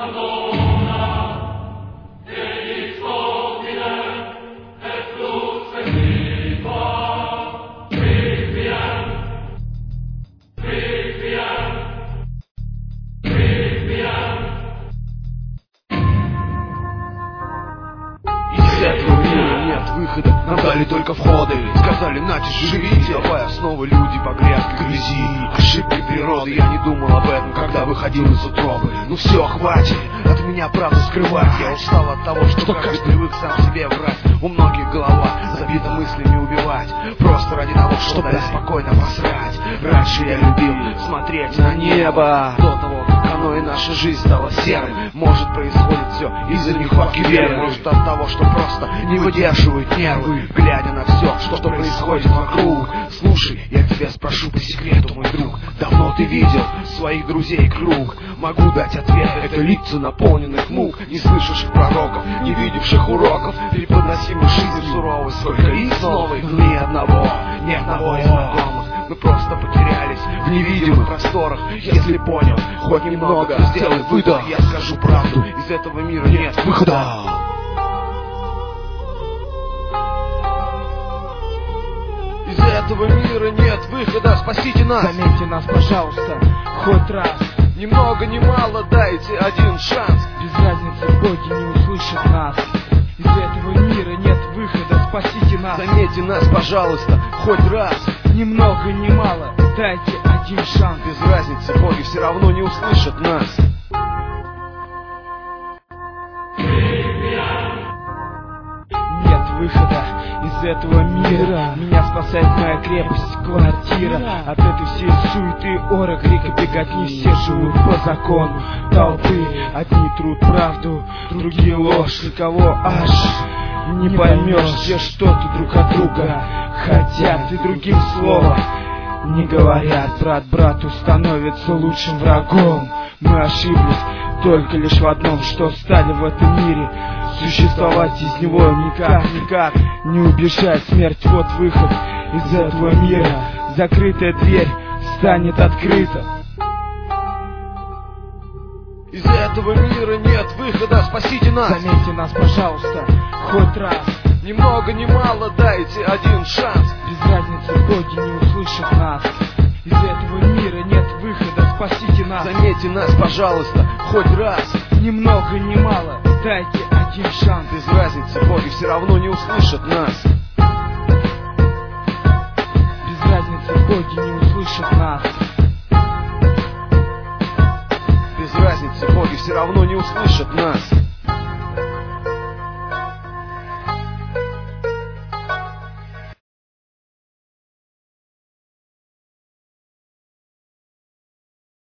Из этого мира нет выхода, нам дали только входы. Сказали, нате, живите, давай основы люди погрязли в грязи. Ошибки природы, я не думал об этом, когда выходил из утробы. Ну все, хватит от меня правду скрывать. Я устал от того, что каждый привык сам себе врать. У многих голова забита мыслями убивать, просто ради того, чтобы спокойно посрать. Раньше я любил смотреть на небо, до того, как оно и наша жизнь стала серым. Может, происходит все из-за нехватки веры, может, от того, что просто не выдерживают нервы, глядя на все, что происходит вокруг. Слушай, я тебя спрошу по секрету, мой друг, давно ты видел своих друзей круг? Могу дать ответ, это лица наполненных мук, не слышавших пророков, не видевших уроков, преподносимых жизнь суровой. Сколько лиц новых, ни одного из знакомых. Мы просто потерялись в невидимых просторах. Если понял хоть немного, сделай выдох. Я скажу правду, из этого мира нет выхода. Из этого мира нет выхода, спасите нас. Заметьте нас, пожалуйста, хоть раз. Ни много ни мало, дайте один шанс. Без разницы, боги не услышат нас. Из этого мира нет выхода, спасите нас. Заметьте нас, пожалуйста, хоть раз. Ни много ни мало, дайте один шанс. Без разницы, боги все равно не услышат нас. Нет выхода из этого мира. Меня спасает моя крепость, квартира. От этой всей суеты, ора, крика, беготни. Все живут по закону толпы. Одни трут правду, другие ложь. Никого аж не поймешь, где что-то друг от друга хотят и другим словом не говорят. Брат брату становится лучшим врагом. Мы ошиблись только лишь в одном, что стали в этом мире существовать из него никак не убежать. Смерть, вот выход из этого мира. Закрытая дверь станет открыта. Из этого мира нет выхода, спасите нас. Заметьте нас, пожалуйста, хоть раз. Ни много ни мало, дайте один шанс. Без разницы, боги не услышат нас. Из этого мира нет выхода, спасите нас. Заметьте нас, пожалуйста, хоть раз. Ни много ни мало, дайте один шанс. Без разницы, боги все равно не услышат нас. Без разницы, боги не услышат нас. Без разницы, боги все равно не услышат нас.